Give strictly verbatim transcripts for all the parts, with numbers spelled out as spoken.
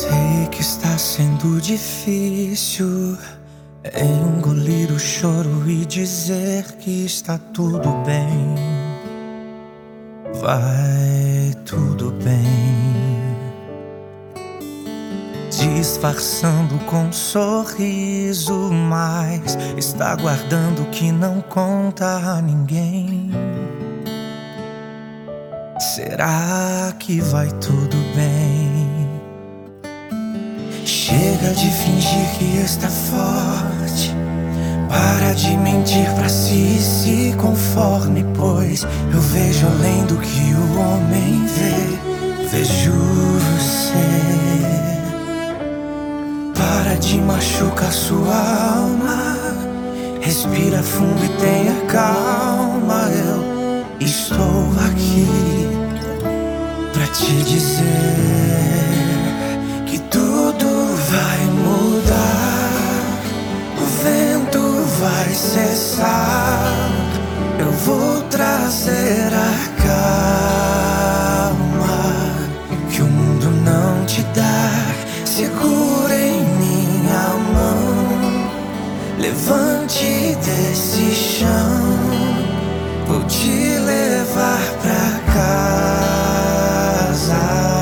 Sei que está sendo difícil engolir o choro e dizer que está tudo bem. Vai tudo bem. Disfarçando com um sorriso, mas está guardando o que não conta a ninguém. Será que vai tudo bem? Chega de fingir que está forte. Para de mentir pra si e se conforme, pois eu vejo além do que o homem vê. Vejo você. Para de machucar sua alma. Respira fundo e tenha calma. Eu estou aqui pra te dizer que tudo vai mudar. O vento vai cessar. Eu vou trazer a calma que o mundo não te dá. Segura em minha mão, levante desse chão. Vou te levar pra casa.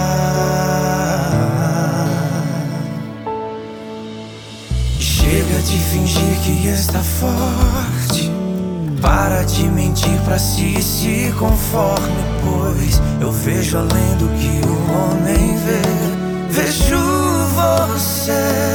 Chega de fingir que está forte. Para de mentir pra si e se conforme, pois eu vejo além do que o homem vê. Vejo você.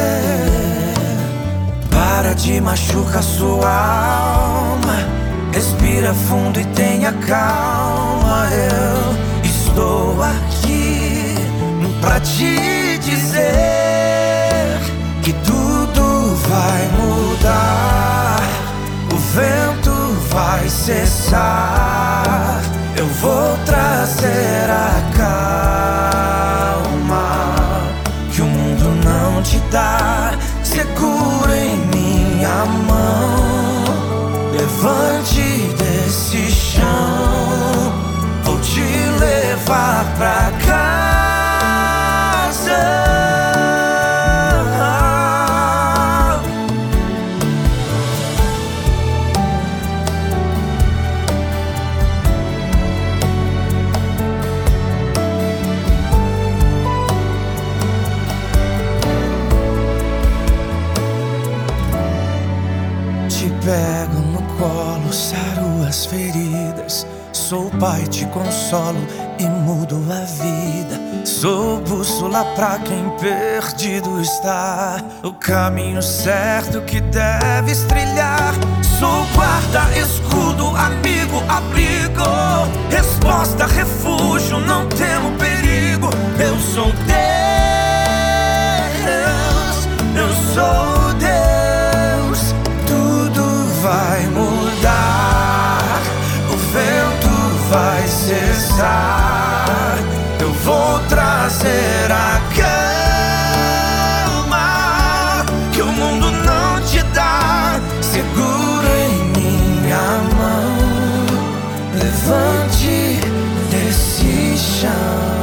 Para de machucar sua alma. Respira fundo e tenha calma. Eu estou aqui pra te dizer que tudo vai mudar. O vento vai cessar. Eu vou trazer a calma que o mundo não te dá. Segura em minha mão, levante desse chão. Vou te levar pra casa. Te pego no colo, saro as feridas. Sou pai, te consolo e mudo a vida. Sou bússola pra quem perdido está. O caminho certo que deves trilhar. Sou guarda, escudo, amigo, abrigo. Resposta, refúgio, não temo perigo. Eu sou Deus, eu sou Deus. Tudo vai mudar. O vento vai cessar. Eu vou trazer a calma que o mundo não te dá. Segura em minha mão, levante desse chão.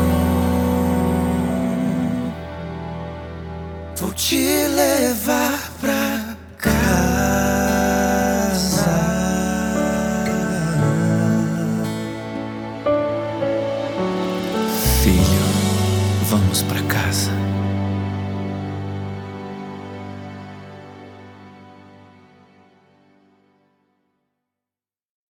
Vou te levar pra casa. Filho, vamos pra casa.